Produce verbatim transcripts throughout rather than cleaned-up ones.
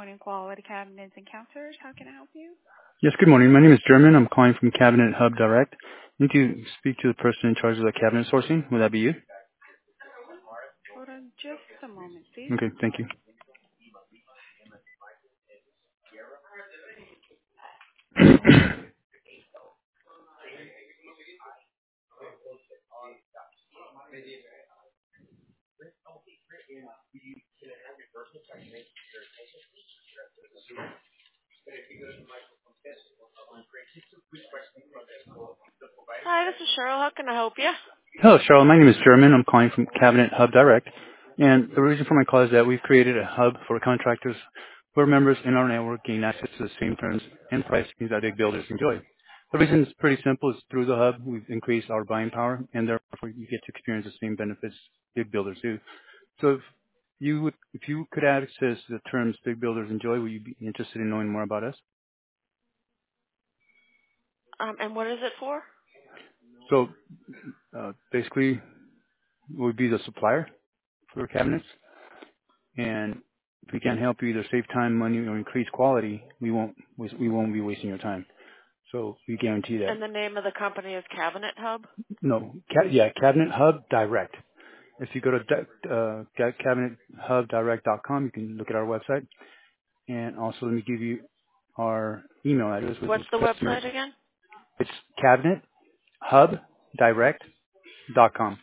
morning, Quality Cabinets and Counters. How can I help you? Yes, good morning. My name is German. I'm calling from Cabinet Hub Direct. I need to speak to the person in charge of the cabinet sourcing. Would that be you? Hold on just a moment, please. Okay, thank you. Hi, this is Cheryl. How can I help you? Hello, Charlotte. My name is German. I'm calling from Cabinet Hub Direct. And the reason for my call is that we've created a hub for contractors where members in our network gain access to the same terms and pricing that big builders enjoy. The reason is pretty simple. Is through the hub, we've increased our buying power, and therefore you get to experience the same benefits big builders do. So if you would, if you could access the terms big builders enjoy, would you be interested in knowing more about us? Um, and what is it for? So uh, basically, we'd be the supplier for cabinets, and if we can help you either save time, money, or increase quality, we won't waste- we won't be wasting your time. So we guarantee that. And the name of the company is Cabinet Hub? No, ca- yeah, Cabinet Hub Direct. If you go to di- uh, ca- cabinet hub direct dot com, you can look at our website, and also let me give you our email address, which What's is the customer. website again? It's cabinet hub direct dot com.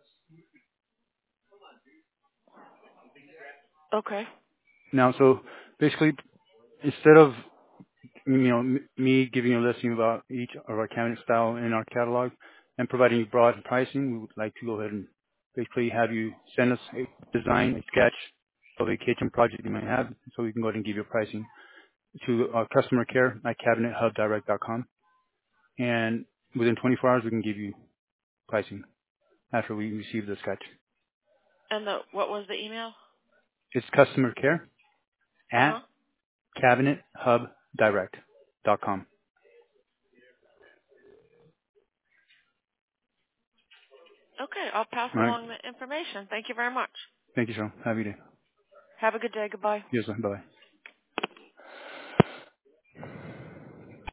Okay. Now, so basically, instead of you know m- me giving you a listing about each of our cabinet style in our catalog and providing you broad pricing, we would like to go ahead and basically have you send us a design, a sketch of a kitchen project you might have, so we can go ahead and give you pricing to our customer care at cabinet hub direct dot com, and within twenty-four hours we can give you pricing after we receive the sketch. And the what was the email? It's customer care at Uh-huh. cabinet hub direct dot com. Okay, I'll pass All right. along the information. Thank you very much. Thank you, Sean. Have a good day. Have a good day. Goodbye. Yes, sir. Bye.